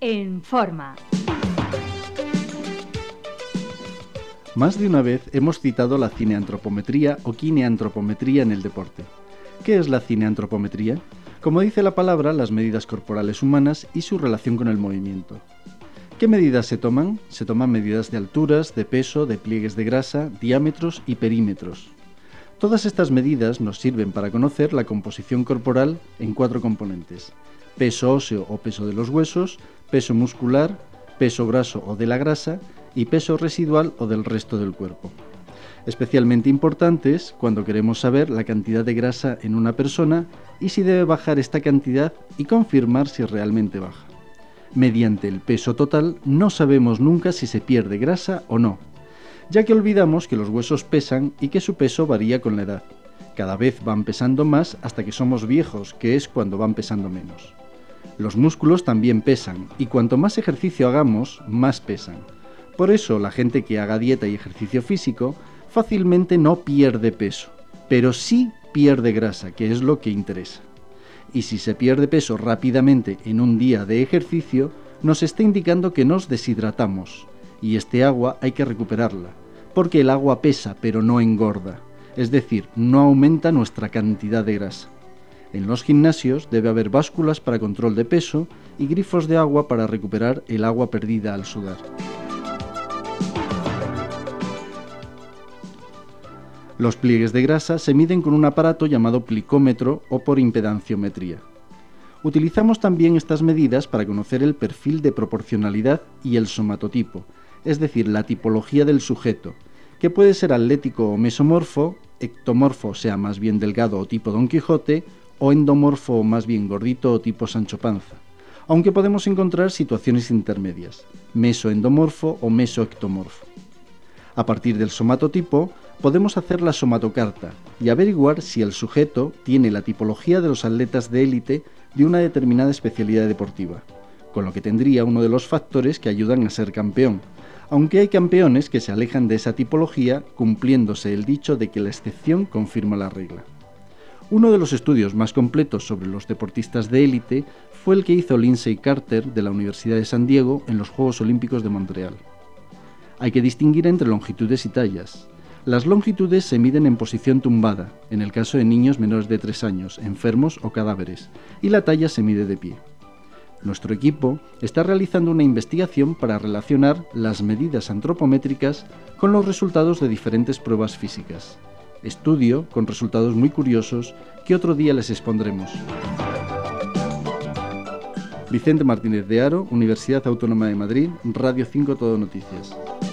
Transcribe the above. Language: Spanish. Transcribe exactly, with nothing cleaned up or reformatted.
En Forma. Más de una vez hemos citado la cineantropometría o kineantropometría en el deporte. ¿Qué es la cineantropometría? Como dice la palabra, las medidas corporales humanas y su relación con el movimiento. ¿Qué medidas se toman? Se toman medidas de alturas, de peso, de pliegues de grasa, diámetros y perímetros. Todas estas medidas nos sirven para conocer la composición corporal en cuatro componentes: peso óseo o peso de los huesos, peso muscular, peso graso o de la grasa y peso residual o del resto del cuerpo. Especialmente importantes cuando queremos saber la cantidad de grasa en una persona y si debe bajar esta cantidad y confirmar si realmente baja. Mediante el peso total no sabemos nunca si se pierde grasa o no, ya que olvidamos que los huesos pesan y que su peso varía con la edad. Cada vez van pesando más hasta que somos viejos, que es cuando van pesando menos. Los músculos también pesan y cuanto más ejercicio hagamos, más pesan. Por eso la gente que haga dieta y ejercicio físico fácilmente no pierde peso, pero sí pierde grasa, que es lo que interesa. Y si se pierde peso rápidamente en un día de ejercicio, nos está indicando que nos deshidratamos, y este agua hay que recuperarla, porque el agua pesa pero no engorda, es decir, no aumenta nuestra cantidad de grasa. En los gimnasios debe haber básculas para control de peso y grifos de agua para recuperar el agua perdida al sudar. Los pliegues de grasa se miden con un aparato llamado plicómetro o por impedanciometría. Utilizamos también estas medidas para conocer el perfil de proporcionalidad y el somatotipo, es decir, la tipología del sujeto, que puede ser atlético o mesomorfo, ectomorfo, o sea, más bien delgado o tipo Don Quijote, o endomorfo o más bien gordito o tipo Sancho Panza, aunque podemos encontrar situaciones intermedias, mesoendomorfo o mesoectomorfo. A partir del somatotipo, podemos hacer la somatocarta y averiguar si el sujeto tiene la tipología de los atletas de élite de una determinada especialidad deportiva, con lo que tendría uno de los factores que ayudan a ser campeón, aunque hay campeones que se alejan de esa tipología, cumpliéndose el dicho de que la excepción confirma la regla. Uno de los estudios más completos sobre los deportistas de élite fue el que hizo Lindsay Carter de la Universidad de San Diego en los Juegos Olímpicos de Montreal. Hay que distinguir entre longitudes y tallas. Las longitudes se miden en posición tumbada, en el caso de niños menores de tres años, enfermos o cadáveres, y la talla se mide de pie. Nuestro equipo está realizando una investigación para relacionar las medidas antropométricas con los resultados de diferentes pruebas físicas. Estudio con resultados muy curiosos que otro día les expondremos. Vicente Martínez de Haro, Universidad Autónoma de Madrid, Radio cinco Todo Noticias.